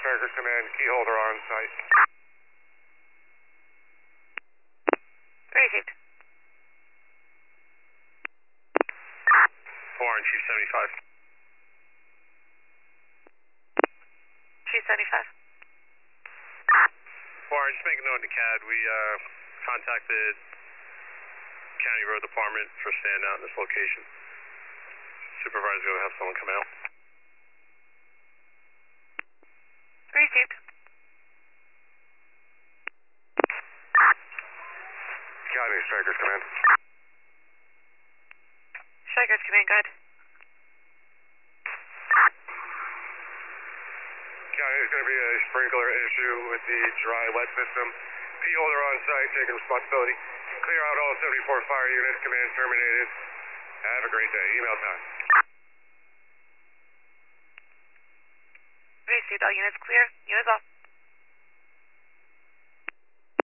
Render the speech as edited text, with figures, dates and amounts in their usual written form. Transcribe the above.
Strikers Command, key holder on site. Received. Warren, Chief 75. Chief 75. Warren, just make a note in the CAD. We contacted County Road Department for stand out in this location. Supervisor's going to have someone come out. Received. County Strikers Command. Strikers Command, go ahead. County, there's going to be a sprinkler issue with the dry wet system. Key holder on site, taking responsibility. Clear out all 74 fire units. Command terminated. Have a great day. Email time. Received. All units clear. You as well.